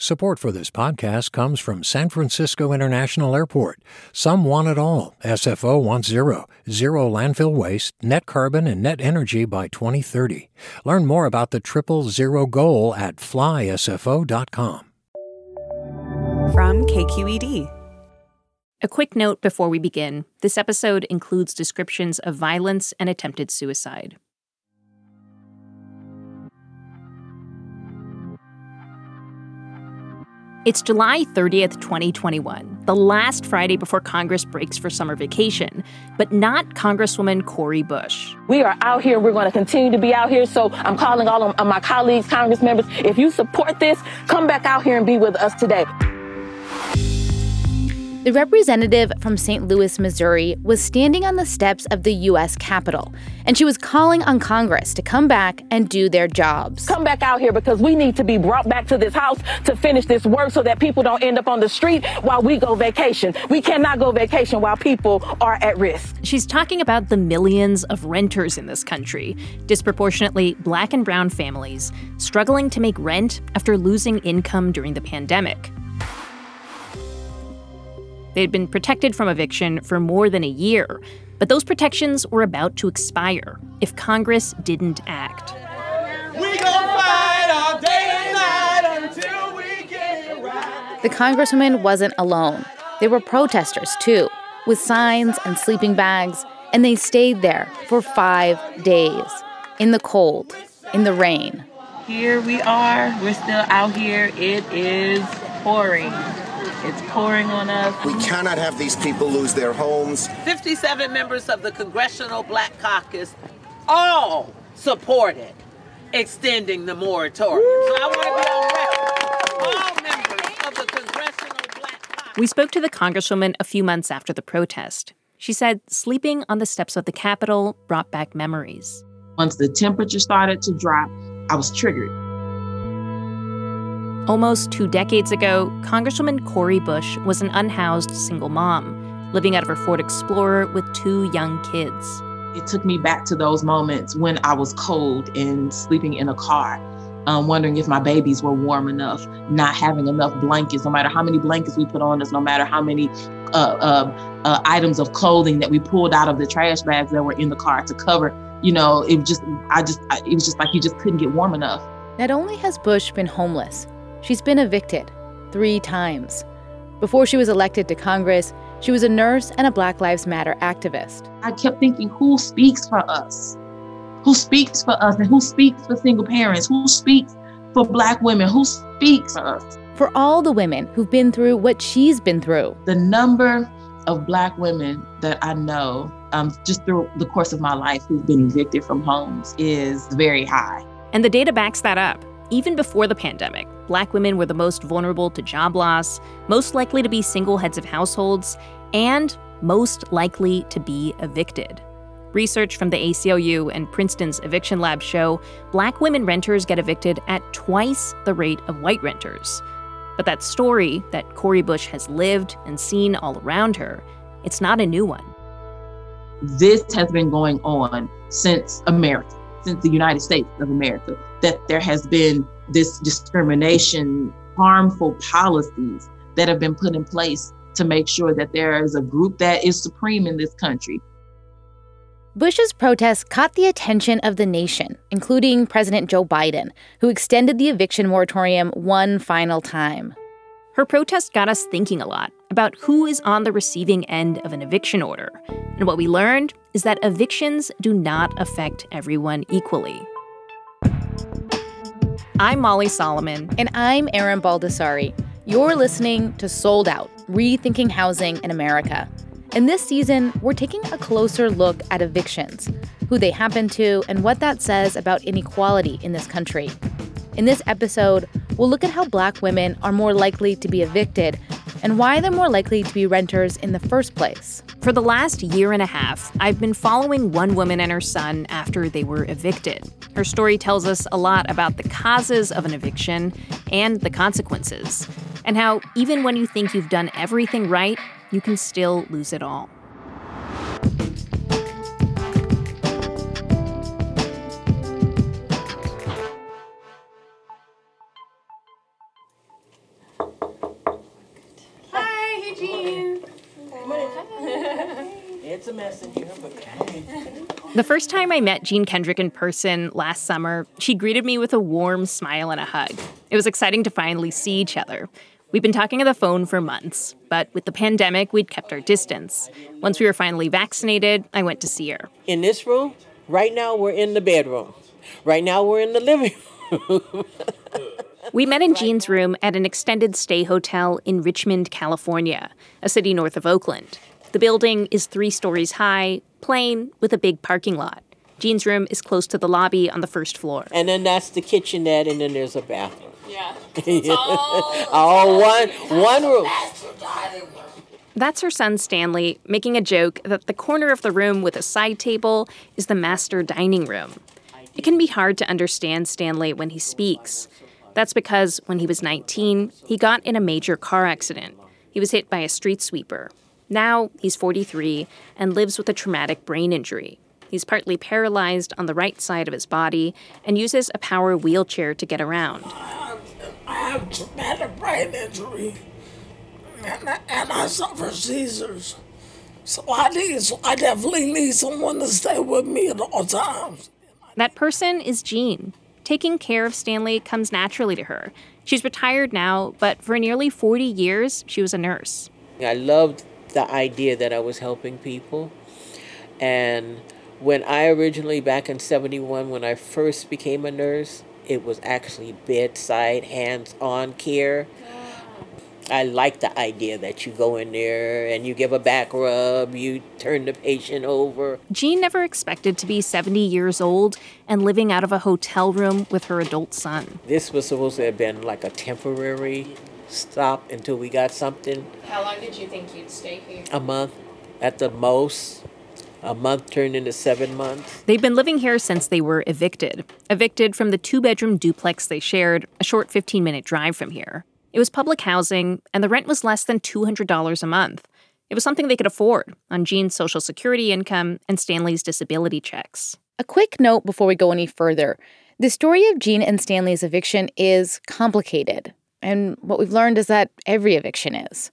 Support for this podcast comes from San Francisco International Airport. Some want it all. SFO wants zero landfill waste, net carbon, and net energy by 2030. Learn more about the 000 goal at flysfo.com. From KQED. A quick note before we begin. This episode includes descriptions of violence and attempted suicide. It's July 30th, 2021, the last Friday before Congress breaks for summer vacation, but not Congresswoman Cori Bush. We are out here. We're going to continue to be out here. So I'm calling all of my colleagues, Congress members, if you support this, come back out here and be with us today. The representative from St. Louis, Missouri, was standing on the steps of the U.S. Capitol, and she was calling on Congress to come back and do their jobs. Come back out here because we need to be brought back to this house to finish this work so that people don't end up on the street while we go vacation. We cannot go vacation while people are at risk. She's talking about the millions of renters in this country, disproportionately Black and brown families, struggling to make rent after losing income during the pandemic. They'd been protected from eviction for more than a year, but those protections were about to expire if Congress didn't act. We gon' fight all day and night until we get it right. The Congresswoman wasn't alone. There were protesters, too, with signs and sleeping bags, and they stayed there for 5 days, in the cold, in the rain. Here we are. We're still out here. It is pouring. It's pouring on us. We cannot have these people lose their homes. 57 members of the Congressional Black Caucus all supported extending the moratorium. So I want to be on record. All members of the Congressional Black Caucus. We spoke to the Congresswoman a few months after the protest. She said sleeping on the steps of the Capitol brought back memories. Once the temperature started to drop, I was triggered. Almost 2 decades ago, Congresswoman Cori Bush was an unhoused single mom, living out of her Ford Explorer with 2 young kids. It took me back to those moments when I was cold and sleeping in a car, wondering if my babies were warm enough, not having enough blankets, no matter how many blankets we put on us, no matter how many items of clothing that we pulled out of the trash bags that were in the car to cover. You know, it was just like you just couldn't get warm enough. Not only has Bush been homeless, she's been evicted 3 times. Before she was elected to Congress, she was a nurse and a Black Lives Matter activist. I kept thinking, who speaks for us? Who speaks for us and who speaks for single parents? Who speaks for Black women? Who speaks for us? For all the women who've been through what she's been through. The number of Black women that I know just through the course of my life who've been evicted from homes is very high. And the data backs that up. Even before the pandemic, Black women were the most vulnerable to job loss, most likely to be single heads of households, and most likely to be evicted. Research from the ACLU and Princeton's Eviction Lab show Black women renters get evicted at twice the rate of white renters. But that story that Cori Bush has lived and seen all around her, it's not a new one. This has been going on since America, since the United States of America, that there has been this discrimination, harmful policies that have been put in place to make sure that there is a group that is supreme in this country. Bush's protests caught the attention of the nation, including President Joe Biden, who extended the eviction moratorium one final time. Her protest got us thinking a lot about who is on the receiving end of an eviction order. And what we learned is that evictions do not affect everyone equally. I'm Molly Solomon. And I'm Erin Baldessari. You're listening to Sold Out, Rethinking Housing in America. And this season, we're taking a closer look at evictions, who they happen to, and what that says about inequality in this country. In this episode, we'll look at how Black women are more likely to be evicted and why they're more likely to be renters in the first place. For the last year and a half, I've been following one woman and her son after they were evicted. Her story tells us a lot about the causes of an eviction and the consequences, and how even when you think you've done everything right, you can still lose it all. Hey, Jean. It's a mess in here, but The first time I met Jean Kendrick in person last summer, she greeted me with a warm smile and a hug. It was exciting to finally see each other. We'd been talking on the phone for months, but with the pandemic, we'd kept our distance. Once we were finally vaccinated, I went to see her. in this room, right now we're in the bedroom. Right now we're in the living room. We met in Jean's room at an extended stay hotel in Richmond, California, a city north of Oakland. The building is 3 stories high, plain, with a big parking lot. Jean's room is close to the lobby on the first floor. And then that's the kitchenette, and then there's a bathroom. Yeah. All one room. That's her son Stanley, making a joke that the corner of the room with a side table is the master dining room. It can be hard to understand Stanley when he speaks. That's because when he was 19, he got in a major car accident. He was hit by a street sweeper. Now he's 43 and lives with a traumatic brain injury. He's partly paralyzed on the right side of his body and uses a power wheelchair to get around. I have traumatic brain injury, and I suffer seizures. So I definitely need someone to stay with me at all times. That person is Jean. Taking care of Stanley comes naturally to her. She's retired now, but for nearly 40 years, she was a nurse. I loved the idea that I was helping people. And when I originally, back in 71, when I first became a nurse, it was actually bedside, hands-on care. I like the idea that you go in there and you give a back rub, you turn the patient over. Jean never expected to be 70 years old and living out of a hotel room with her adult son. This was supposed to have been like a temporary stop until we got something. How long did you think you'd stay here? A month at the most. A month turned into 7 months. They've been living here since they were evicted. Evicted from the 2-bedroom duplex they shared, a short 15-minute drive from here. It was public housing, and the rent was less than $200 a month. It was something they could afford on Jean's Social Security income and Stanley's disability checks. A quick note before we go any further. The story of Jean and Stanley's eviction is complicated. And what we've learned is that every eviction is.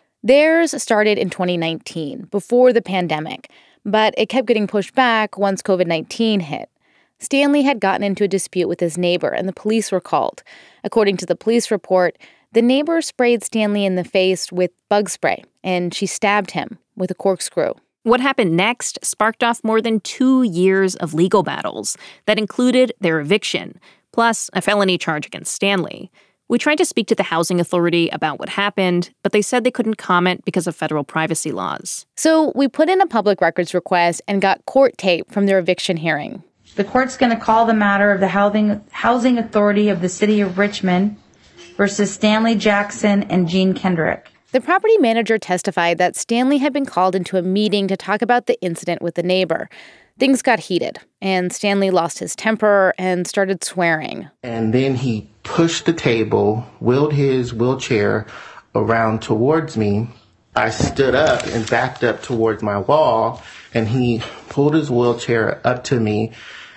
Theirs started in 2019, before the pandemic, but it kept getting pushed back once COVID-19 hit. Stanley had gotten into a dispute with his neighbor, and the police were called. According to the police report, the neighbor sprayed Stanley in the face with bug spray, and she stabbed him with a corkscrew. What happened next sparked off more than 2 years of legal battles that included their eviction, plus a felony charge against Stanley. We tried to speak to the housing authority about what happened, but they said they couldn't comment because of federal privacy laws. So we put in a public records request and got court tape from their eviction hearing. The court's going to call the matter of the Housing Authority of the City of Richmond versus Stanley Jackson and Jean Kendrick. The property manager testified that Stanley had been called into a meeting to talk about the incident with the neighbor. Things got heated, and Stanley lost his temper and started swearing. And then he pushed the table, wheeled his wheelchair around towards me. I stood up and backed up towards my wall, and he pulled his wheelchair up to me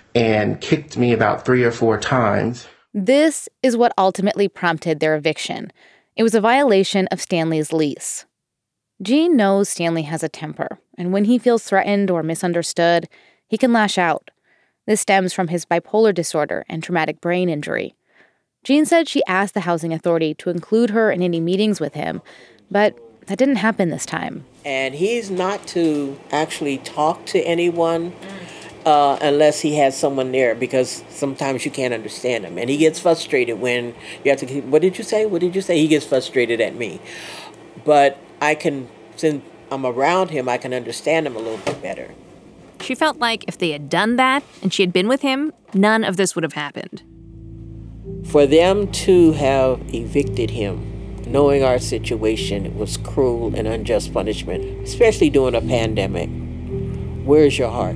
and kicked me about 3 or 4 times. This is what ultimately prompted their eviction. It was a violation of Stanley's lease. Jean knows Stanley has a temper, and when he feels threatened or misunderstood, he can lash out. This stems from his bipolar disorder and traumatic brain injury. Jean said she asked the housing authority to include her in any meetings with him, but that didn't happen this time. And he's not to actually talk to anyone unless he has someone there, because sometimes you can't understand him. And he gets frustrated when you have to, what did you say? What did you say? He gets frustrated at me. But I can, since I'm around him, I can understand him a little bit better. She felt like if they had done that and she had been with him, none of this would have happened. For them to have evicted him, knowing our situation, it was cruel and unjust punishment, especially during a pandemic. Where's your heart?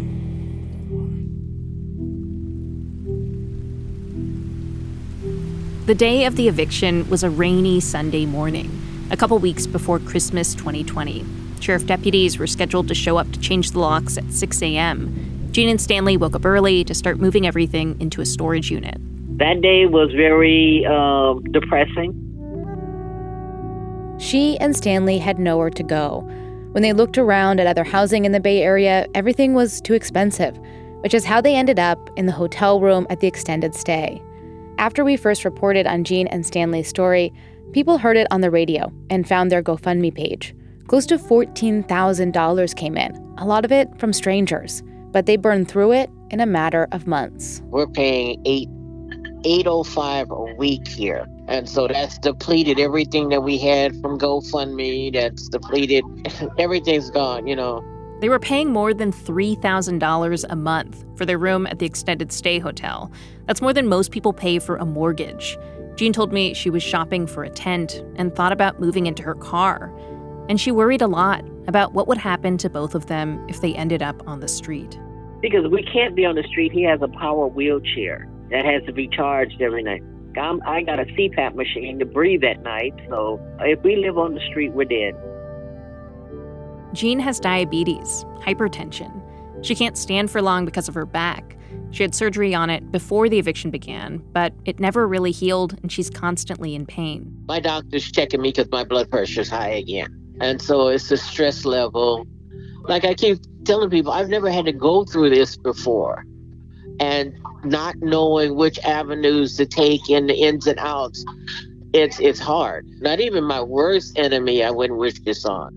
The day of the eviction was a rainy Sunday morning, a couple weeks before Christmas 2020. Sheriff deputies were scheduled to show up to change the locks at 6 a.m. Jean and Stanley woke up early to start moving everything into a storage unit. That day was very depressing. She and Stanley had nowhere to go. When they looked around at other housing in the Bay Area, everything was too expensive, which is how they ended up in the hotel room at the extended stay. After we first reported on Jean and Stanley's story, people heard it on the radio and found their GoFundMe page. Close to $14,000 came in, a lot of it from strangers, but they burned through it in a matter of months. We're paying $805 a week here. And so that's depleted everything that we had from GoFundMe. That's depleted. Everything's gone, you know. They were paying more than $3,000 a month for their room at the extended stay hotel. That's more than most people pay for a mortgage. Jean told me she was shopping for a tent and thought about moving into her car. And she worried a lot about what would happen to both of them if they ended up on the street. Because we can't be on the street. He has a power wheelchair that has to be charged every night. I got a CPAP machine to breathe at night, so if we live on the street, we're dead. Jean has diabetes, hypertension. She can't stand for long because of her back. She had surgery on it before the eviction began, but it never really healed, and she's constantly in pain. My doctor's checking me because my blood pressure's high again. And so it's the stress level. Like I keep telling people, I've never had to go through this before. And not knowing which avenues to take and the ins and outs, it's hard. Not even my worst enemy I wouldn't wish this on.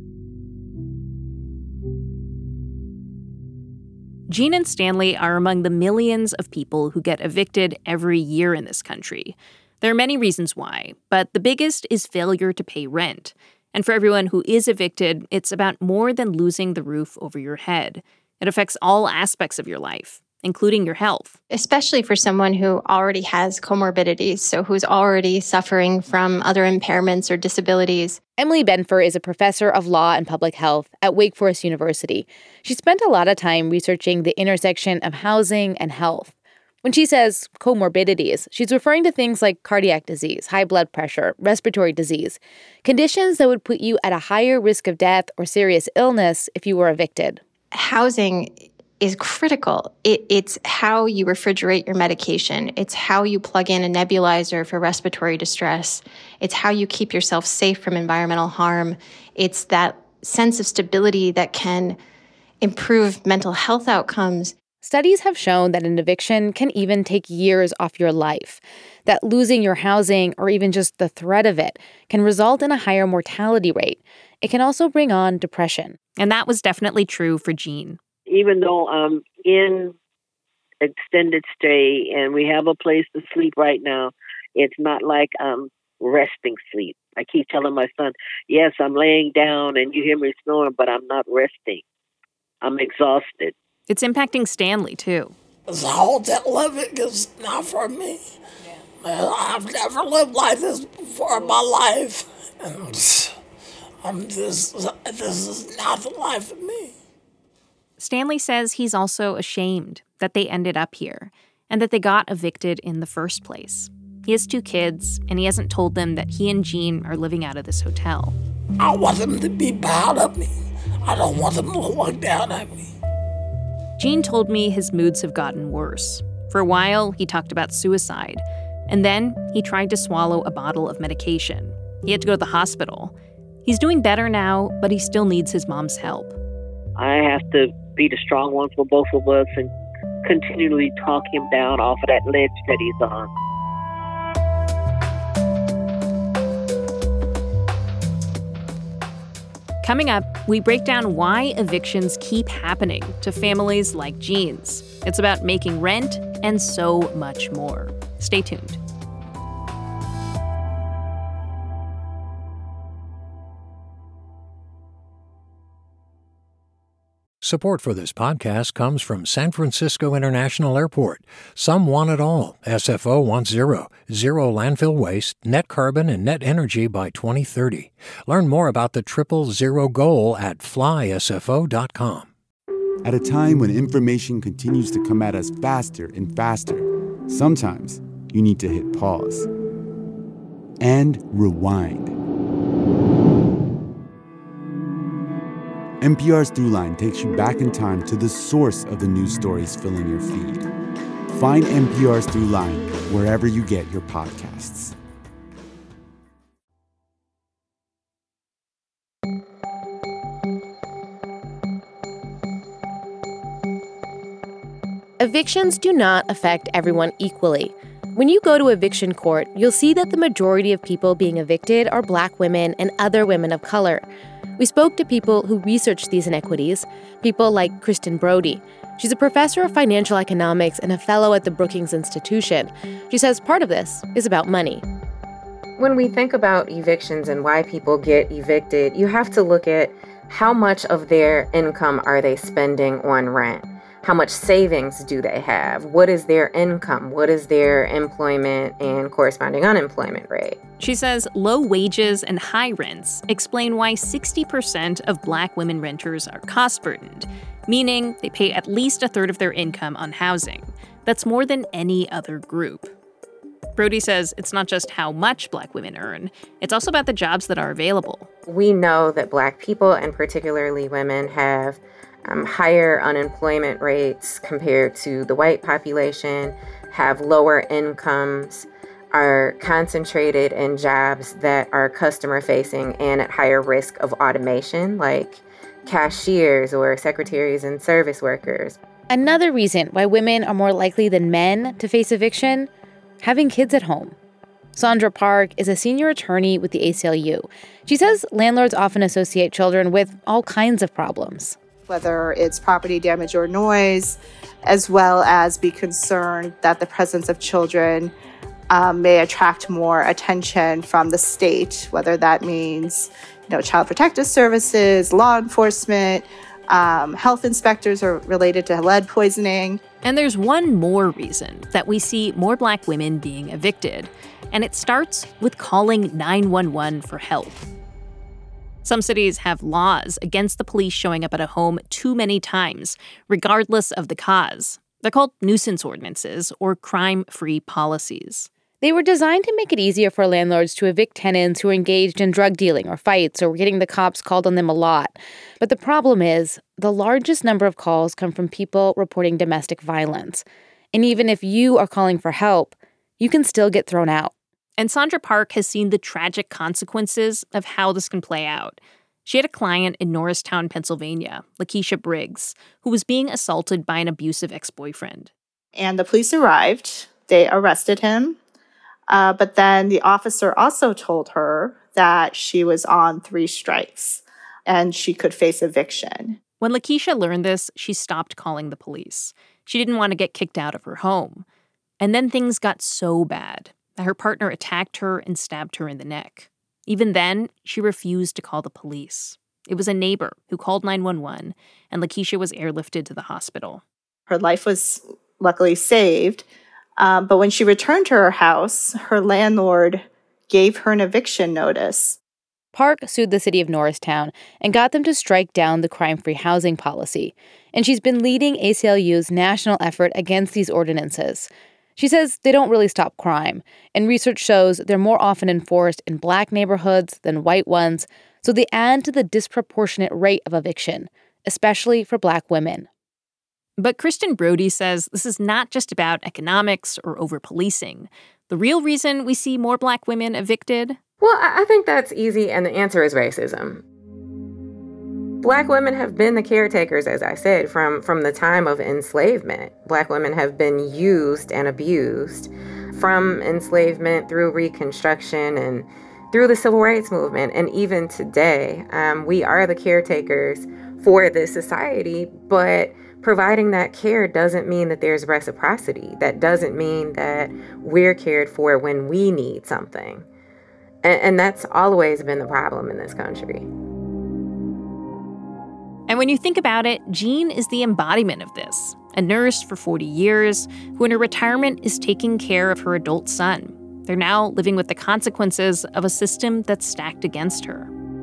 Jean and Stanley are among the millions of people who get evicted every year in this country. There are many reasons why, but the biggest is failure to pay rent. And for everyone who is evicted, it's about more than losing the roof over your head. It affects all aspects of your life, including your health. Especially for someone who already has comorbidities, so who's already suffering from other impairments or disabilities. Emily Benfer is a professor of law and public health at Wake Forest University. She spent a lot of time researching the intersection of housing and health. When she says comorbidities, she's referring to things like cardiac disease, high blood pressure, respiratory disease, conditions that would put you at a higher risk of death or serious illness if you were evicted. Housing is critical. It's how you refrigerate your medication. It's how you plug in a nebulizer for respiratory distress. It's how you keep yourself safe from environmental harm. It's that sense of stability that can improve mental health outcomes. Studies have shown that an eviction can even take years off your life, that losing your housing or even just the threat of it can result in a higher mortality rate. It can also bring on depression. And that was definitely true for Jean. Even though I'm in extended stay and we have a place to sleep right now, it's not like I'm resting sleep. I keep telling my son, yes, I'm laying down and you hear me snoring, but I'm not resting. I'm exhausted. It's impacting Stanley, too. This hotel living is not for me. Yeah. I've never lived like this before in my life. And this is not the life for me. Stanley says he's also ashamed that they ended up here and that they got evicted in the first place. He has 2 kids, and he hasn't told them that he and Jean are living out of this hotel. I want them to be proud of me. I don't want them to look down at me. Jean told me his moods have gotten worse. For a while, he talked about suicide. And then he tried to swallow a bottle of medication. He had to go to the hospital. He's doing better now, but he still needs his mom's help. I have to be the strong one for both of us and continually talk him down off of that ledge that he's on. Coming up, we break down why evictions keep happening to families like Jean's. It's about making rent and so much more. Stay tuned. Support for this podcast comes from San Francisco International Airport. Some want it all. SFO wants zero landfill waste, net carbon, and net energy by 2030. Learn more about the 000 goal at flysfo.com. At a time when information continues to come at us faster and faster, sometimes you need to hit pause and rewind. NPR's Throughline takes you back in time to the source of the news stories filling your feed. Find NPR's Throughline wherever you get your podcasts. Evictions do not affect everyone equally. When you go to eviction court, you'll see that the majority of people being evicted are Black women and other women of color. We spoke to people who researched these inequities, people like Kristen Brody. She's a professor of financial economics and a fellow at the Brookings Institution. She says part of this is about money. When we think about evictions and why people get evicted, you have to look at how much of their income are they spending on rent? How much savings do they have? What is their income? What is their employment and corresponding unemployment rate? She says low wages and high rents explain why 60% of Black women renters are cost-burdened, meaning they pay at least a third of their income on housing. That's more than any other group. Brody says it's not just how much Black women earn, it's also about the jobs that are available. We know that Black people, and particularly women, have higher unemployment rates compared to the white population, have lower incomes, are concentrated in jobs that are customer-facing and at higher risk of automation, like cashiers or secretaries and service workers. Another reason why women are more likely than men to face eviction: having kids at home. Sandra Park is a senior attorney with the ACLU. She says landlords often associate children with all kinds of problems, whether it's property damage or noise, as well as be concerned that the presence of children may attract more attention from the state, whether that means, child protective services, law enforcement, health inspectors are related to lead poisoning. And there's one more reason that we see more Black women being evicted, and it starts with calling 911 for help. Some cities have laws against the police showing up at a home too many times, regardless of the cause. They're called nuisance ordinances or crime-free policies. They were designed to make it easier for landlords to evict tenants who are engaged in drug dealing or fights or were getting the cops called on them a lot. But the problem is, the largest number of calls come from people reporting domestic violence. And even if you are calling for help, you can still get thrown out. And Sandra Park has seen the tragic consequences of how this can play out. She had a client in Norristown, Pennsylvania, Lakeisha Briggs, who was being assaulted by an abusive ex-boyfriend. And the police arrived. They arrested him. But then the officer also told her that she was on 3 strikes and she could face eviction. When Lakeisha learned this, she stopped calling the police. She didn't want to get kicked out of her home. And then things got so bad that her partner attacked her and stabbed her in the neck. Even then, she refused to call the police. It was a neighbor who called 911, and Lakeisha was airlifted to the hospital. Her life was luckily saved, but when she returned to her house, her landlord gave her an eviction notice. Park sued the city of Norristown and got them to strike down the crime-free housing policy, and she's been leading ACLU's national effort against these ordinances. She says they don't really stop crime, and research shows they're more often enforced in Black neighborhoods than white ones, so they add to the disproportionate rate of eviction, especially for Black women. But Kristen Brody says this is not just about economics or over-policing. The real reason we see more Black women evicted? Well, I think that's easy, and the answer is racism. Black women have been the caretakers, as I said, from the time of enslavement. Black women have been used and abused from enslavement through Reconstruction and through the Civil Rights Movement. And even today, we are the caretakers for this society, but providing that care doesn't mean that there's reciprocity. That doesn't mean that we're cared for when we need something. And that's always been the problem in this country. And when you think about it, Jean is the embodiment of this. A nurse for 40 years, who in her retirement is taking care of her adult son. They're now living with the consequences of a system that's stacked against her.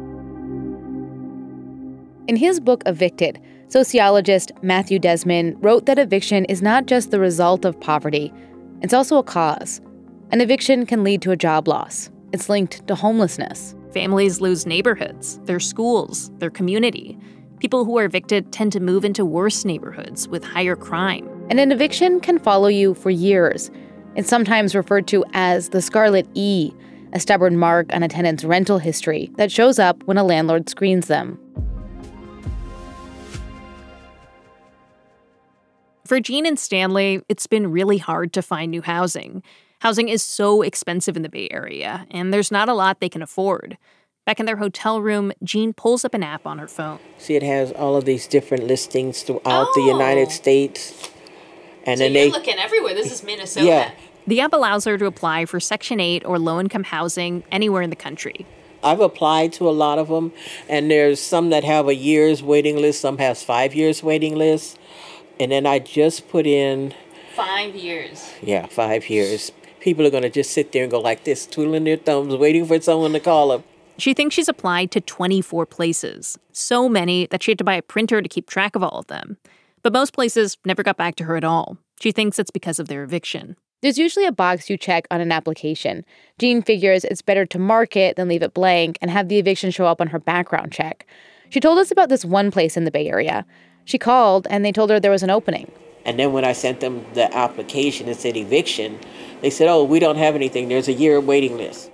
In his book, Evicted, sociologist Matthew Desmond wrote that eviction is not just the result of poverty, it's also a cause. An eviction can lead to a job loss. It's linked to homelessness. Families lose neighborhoods, their schools, their community. People who are evicted tend to move into worse neighborhoods with higher crime. And an eviction can follow you for years. It's sometimes referred to as the Scarlet E, a stubborn mark on a tenant's rental history that shows up when a landlord screens them. For Jean and Stanley, it's been really hard to find new housing. Housing is so expensive in the Bay Area, and there's not a lot they can afford. Back in their hotel room, Jean pulls up an app on her phone. See, it has all of these different listings throughout the United States. And so then you're looking everywhere. This is Minnesota. Yeah. The app allows her to apply for Section 8 or low-income housing anywhere in the country. I've applied to a lot of them, and there's some that have a year's waiting list, some has 5 years waiting list. And then I just put in... 5 years. Yeah, 5 years. People are going to just sit there and go like this, twiddling their thumbs, waiting for someone to call them. She thinks she's applied to 24 places, so many that she had to buy a printer to keep track of all of them. But most places never got back to her at all. She thinks it's because of their eviction. There's usually a box you check on an application. Jean figures it's better to mark it than leave it blank and have the eviction show up on her background check. She told us about this one place in the Bay Area. She called, and they told her there was an opening. And then when I sent them the application and said eviction, they said, oh, we don't have anything. There's a year waiting list.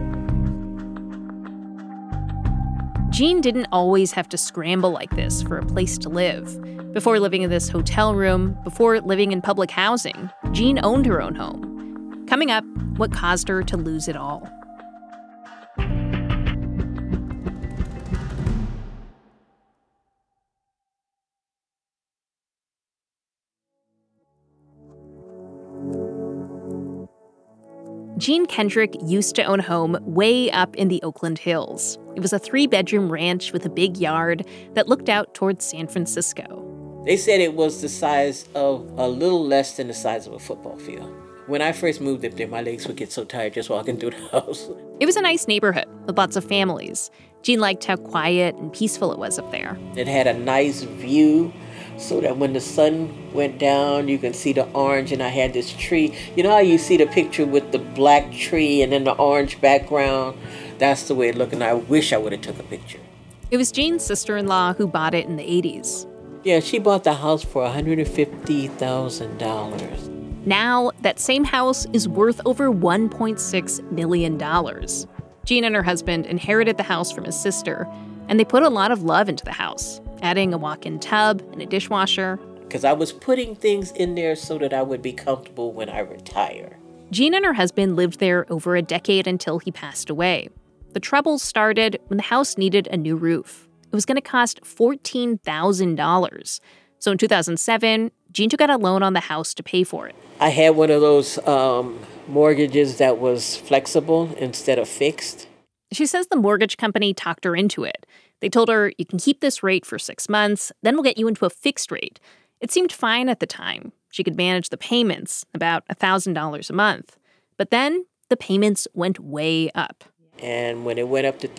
Jean didn't always have to scramble like this for a place to live. Before living in this hotel room, before living in public housing, Jean owned her own home. Coming up, what caused her to lose it all. Jean Kendrick used to own a home way up in the Oakland Hills. It was a 3-bedroom ranch with a big yard that looked out towards San Francisco. They said it was the size of a little less than the size of a football field. When I first moved up there, my legs would get so tired just walking through the house. It was a nice neighborhood with lots of families. Jean liked how quiet and peaceful it was up there. It had a nice view so that when the sun went down, you can see the orange, and I had this tree. You know how you see the picture with the black tree and then the orange background? That's the way it looked, and I wish I would have took a picture. It was Jean's sister-in-law who bought it in the 80s. Yeah, she bought the house for $150,000. Now, that same house is worth over $1.6 million. Jean and her husband inherited the house from his sister, and they put a lot of love into the house, adding a walk-in tub and a dishwasher. Because I was putting things in there so that I would be comfortable when I retire. Jean and her husband lived there over a decade until he passed away. The troubles started when the house needed a new roof. It was going to cost $14,000. So in 2007, Jean took out a loan on the house to pay for it. I had one of those mortgages that was flexible instead of fixed. She says the mortgage company talked her into it. They told her, you can keep this rate for 6 months, then we'll get you into a fixed rate. It seemed fine at the time. She could manage the payments, about $1,000 a month. But then the payments went way up. And when it went up to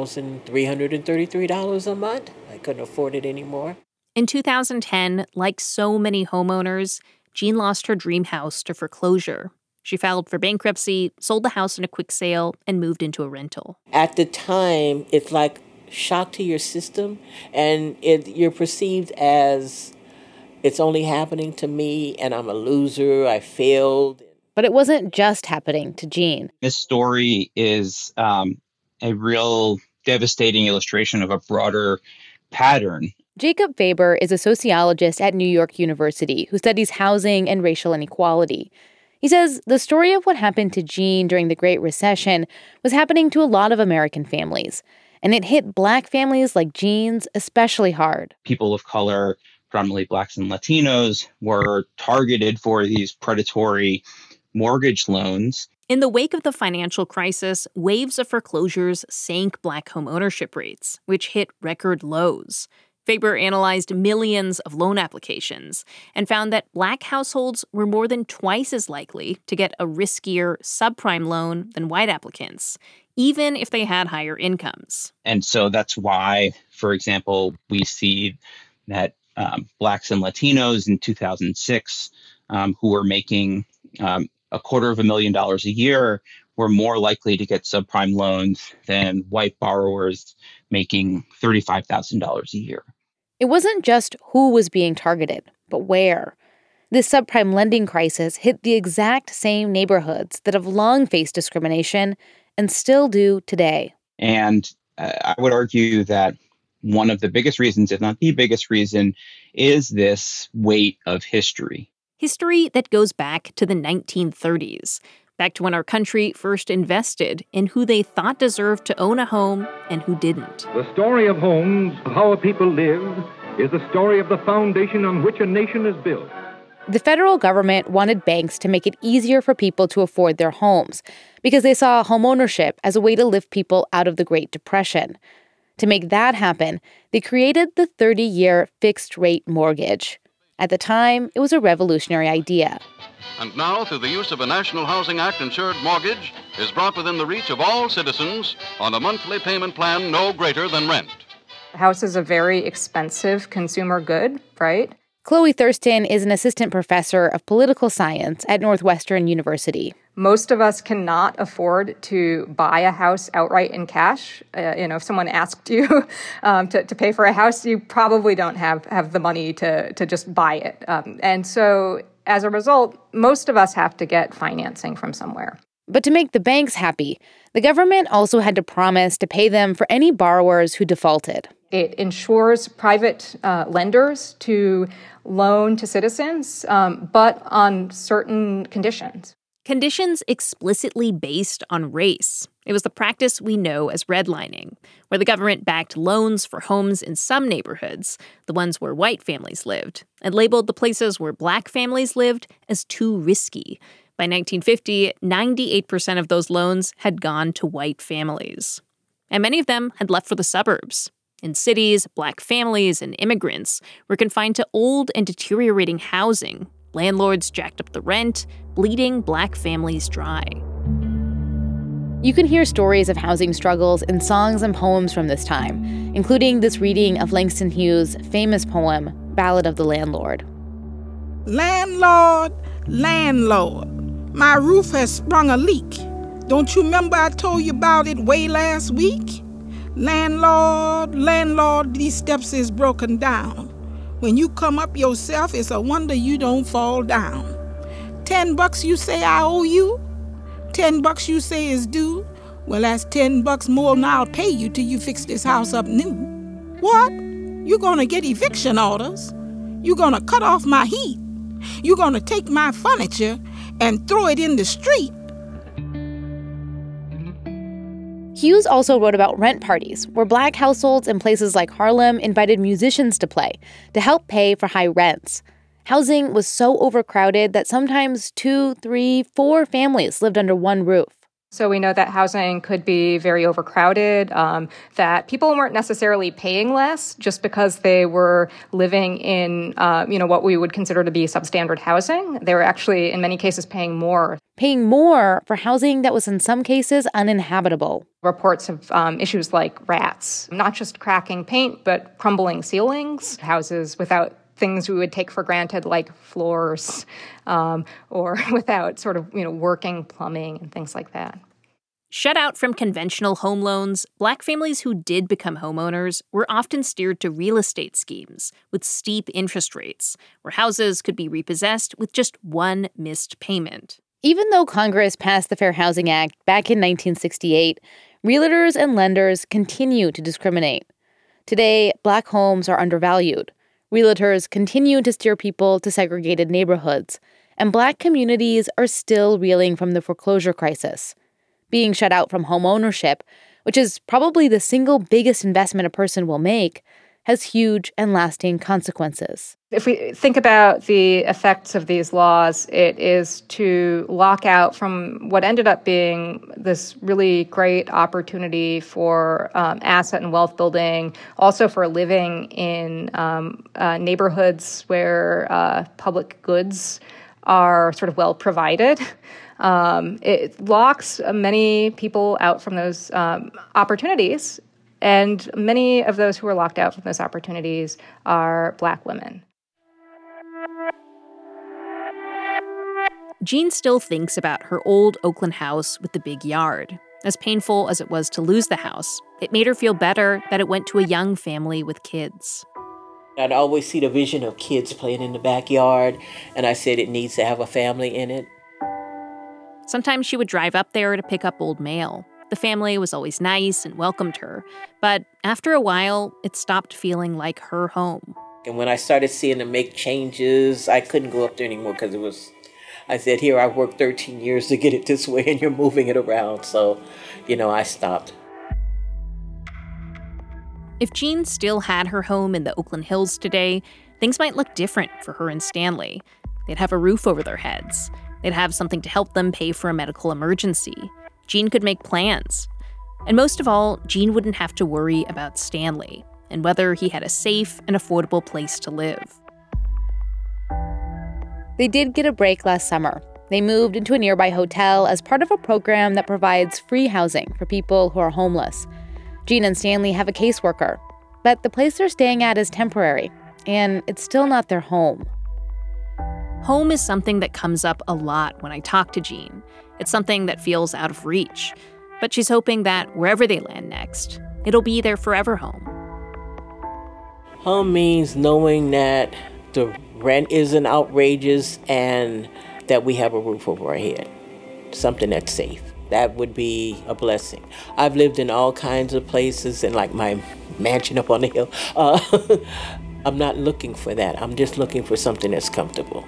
$3,333 a month, I couldn't afford it anymore. In 2010, like so many homeowners, Jean lost her dream house to foreclosure. She filed for bankruptcy, sold the house in a quick sale, and moved into a rental. At the time, it's like shock to your system, and you're perceived as it's only happening to me, and I'm a loser, I failed. But it wasn't just happening to Jean. This story is a real devastating illustration of a broader pattern. Jacob Faber is a sociologist at New York University who studies housing and racial inequality. He says the story of what happened to Jean during the Great Recession was happening to a lot of American families, and it hit Black families like Jean's especially hard. People of color, predominantly Blacks and Latinos, were targeted for these predatory mortgage loans. In the wake of the financial crisis, waves of foreclosures sank Black home ownership rates, which hit record lows. Faber analyzed millions of loan applications and found that Black households were more than twice as likely to get a riskier subprime loan than white applicants, even if they had higher incomes. And so that's why, for example, we see that Blacks and Latinos in 2006 who were making $250,000 a year were more likely to get subprime loans than white borrowers making $35,000 a year. It wasn't just who was being targeted, but where. This subprime lending crisis hit the exact same neighborhoods that have long faced discrimination and still do today. And I would argue that one of the biggest reasons, if not the biggest reason, is this weight of history. History that goes back to the 1930s, back to when our country first invested in who they thought deserved to own a home and who didn't. The story of homes, of how a people live, is the story of the foundation on which a nation is built. The federal government wanted banks to make it easier for people to afford their homes because they saw homeownership as a way to lift people out of the Great Depression. To make that happen, they created the 30-year fixed-rate mortgage. At the time, it was a revolutionary idea. And now, through the use of a National Housing Act insured mortgage, is brought within the reach of all citizens on a monthly payment plan no greater than rent. A house is a very expensive consumer good, right? Chloe Thurston is an assistant professor of political science at Northwestern University. Most of us cannot afford to buy a house outright in cash. If someone asked you to pay for a house, you probably don't have the money to just buy it. And so as a result, most of us have to get financing from somewhere. But to make the banks happy, the government also had to promise to pay them for any borrowers who defaulted. It ensures private lenders to loan to citizens, but on certain conditions. Conditions explicitly based on race. It was the practice we know as redlining, where the government backed loans for homes in some neighborhoods, the ones where white families lived, and labeled the places where black families lived as too risky. By 1950, 98% of those loans had gone to white families. And many of them had left for the suburbs. In cities, black families and immigrants were confined to old and deteriorating housing. Landlords jacked up the rent, bleeding black families dry. You can hear stories of housing struggles in songs and poems from this time, including this reading of Langston Hughes' famous poem, Ballad of the Landlord. Landlord, landlord, my roof has sprung a leak. Don't you remember I told you about it way last week? Landlord, landlord, these steps is broken down. When you come up yourself, it's a wonder you don't fall down. $10 you say I owe you? $10 you say is due? Well, that's $10 more than I'll pay you till you fix this house up new. What? You gonna get eviction orders? You gonna cut off my heat? You gonna take my furniture and throw it in the street? Hughes also wrote about rent parties, where black households in places like Harlem invited musicians to play to help pay for high rents. Housing was so overcrowded that sometimes 2, 3, 4 families lived under one roof. So we know that housing could be very overcrowded, that people weren't necessarily paying less just because they were living in, what we would consider to be substandard housing. They were actually, in many cases, paying more. Paying more for housing that was in some cases uninhabitable. Reports of issues like rats, not just cracking paint, but crumbling ceilings, houses without things we would take for granted like floors, or without sort of, working plumbing and things like that. Shut out from conventional home loans, black families who did become homeowners were often steered to real estate schemes with steep interest rates, where houses could be repossessed with just one missed payment. Even though Congress passed the Fair Housing Act back in 1968, realtors and lenders continue to discriminate. Today, black homes are undervalued. Realtors continue to steer people to segregated neighborhoods, and black communities are still reeling from the foreclosure crisis. Being shut out from home ownership, which is probably the single biggest investment a person will make, has huge and lasting consequences. If we think about the effects of these laws, it is to lock out from what ended up being this really great opportunity for asset and wealth building, also for living in neighborhoods where public goods are sort of well provided. It locks many people out from those opportunities. And many of those who are locked out from those opportunities are black women. Jean still thinks about her old Oakland house with the big yard. As painful as it was to lose the house, it made her feel better that it went to a young family with kids. I'd always see the vision of kids playing in the backyard, and I said it needs to have a family in it. Sometimes she would drive up there to pick up old mail. The family was always nice and welcomed her, but after a while, it stopped feeling like her home. And when I started seeing them make changes, I couldn't go up there anymore because I said, here, I've worked 13 years to get it this way and you're moving it around. So, I stopped. If Jean still had her home in the Oakland Hills today, things might look different for her and Stanley. They'd have a roof over their heads. They'd have something to help them pay for a medical emergency. Jean could make plans. And most of all, Jean wouldn't have to worry about Stanley and whether he had a safe and affordable place to live. They did get a break last summer. They moved into a nearby hotel as part of a program that provides free housing for people who are homeless. Jean and Stanley have a caseworker, but the place they're staying at is temporary, and it's still not their home. Home is something that comes up a lot when I talk to Jean. It's something that feels out of reach. But she's hoping that wherever they land next, it'll be their forever home. Home means knowing that the rent isn't outrageous and that we have a roof over our head. Something that's safe. That would be a blessing. I've lived in all kinds of places and like my mansion up on the hill. I'm not looking for that. I'm just looking for something that's comfortable.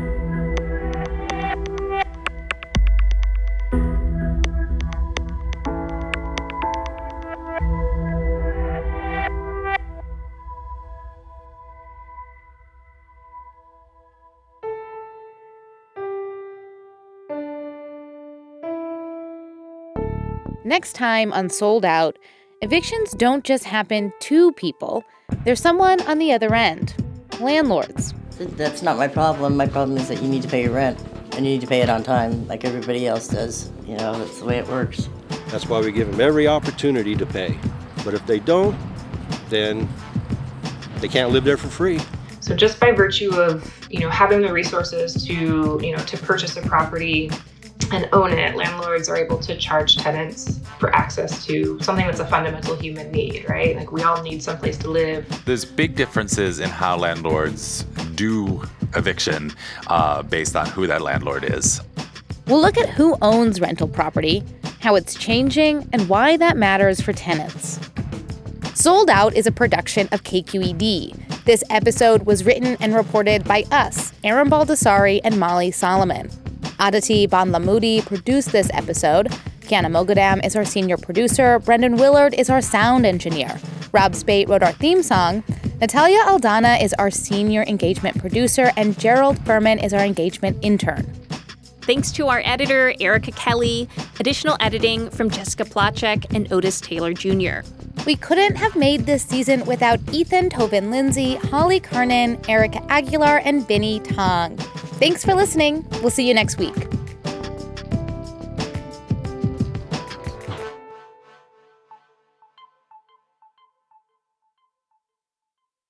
Next time on Sold Out, evictions don't just happen to people. There's someone on the other end. Landlords. That's not my problem. My problem is that you need to pay your rent, and you need to pay it on time like everybody else does. That's the way it works. That's why we give them every opportunity to pay. But if they don't, then they can't live there for free. So just by virtue of, having the resources to purchase a property and own it, landlords are able to charge tenants for access to something that's a fundamental human need, right? Like, we all need someplace to live. There's big differences in how landlords do eviction based on who that landlord is. We'll look at who owns rental property, how it's changing, and why that matters for tenants. Sold Out is a production of KQED. This episode was written and reported by us, Aaron Baldessari and Molly Solomon. Aditi Banlamudi produced this episode. Kiana Mogadam is our senior producer. Brendan Willard is our sound engineer. Rob Spate wrote our theme song. Natalia Aldana is our senior engagement producer. And Gerald Furman is our engagement intern. Thanks to our editor, Erica Kelly. Additional editing from Jessica Plachek and Otis Taylor Jr. We couldn't have made this season without Ethan Tobin Lindsay, Holly Kernan, Erica Aguilar, and Binny Tong. Thanks for listening. We'll see you next week.